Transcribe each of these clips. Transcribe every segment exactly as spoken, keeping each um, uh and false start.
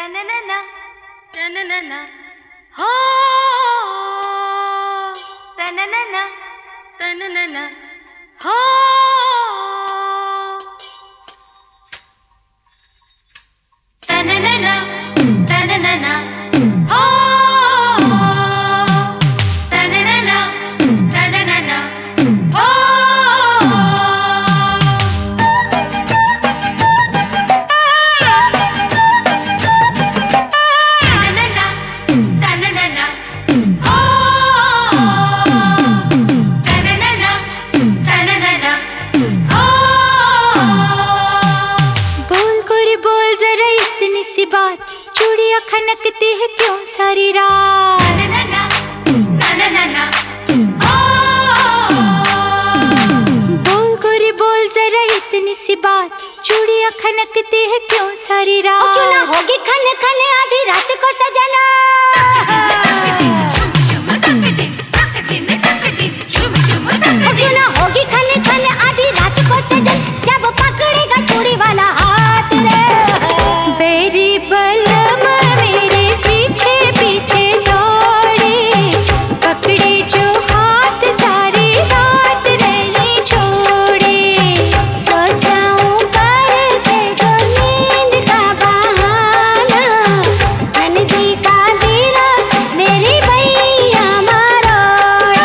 तननना तननना हो तननना तननना हो तननना तननना हो तननना तननना हो बात चूड़ियां खनकती है क्यों सारी रात नननना नननना ओ बोल गोरी बोल जरा इतनी सी बात चूड़ियां खनकती है क्यों सारी रात क्यों ना होगी खन खन आधी रात को सजना क्यों ना होगी खन खन आधी रात को सजन जब पकड़ेगा चूड़ी वाला हाथ रे बेरी बलम मेरे पीछे पीछे दौड़े पकड़े जो हाथ सारी रात नहीं छोड़े सोचाऊं कर दे जो नींद का बहाना नंदी का दिल मेरी भैया मरोड़ा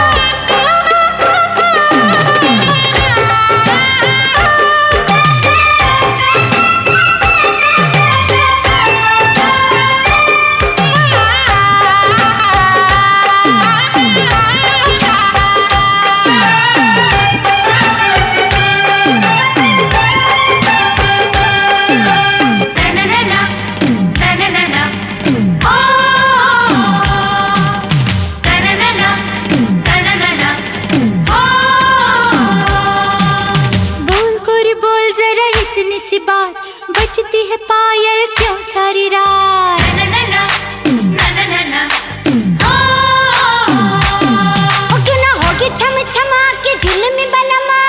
सी बात बजती है पायल क्यों सारी रात नननना नननना ओ क्यों ना होगी छम छमा के झिलमी बलमा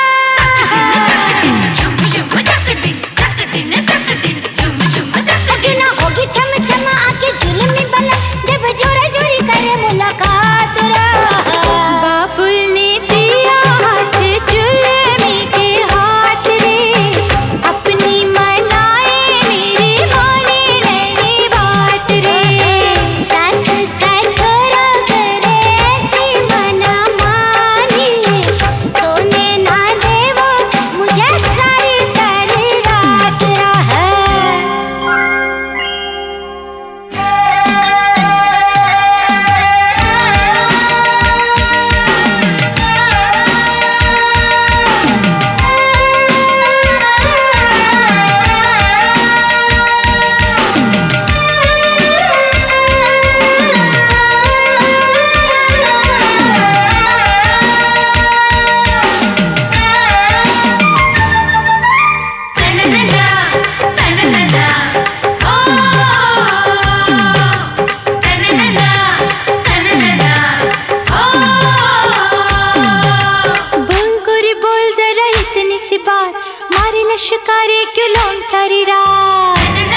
क्यों ना होगी छम छमा के झिलमी बलम जब जोरा जोरी करे मुलाकात बाबुल ने दिया हाथ झुलमी के हाथ रे शिकारे क्यों लोन सारी रात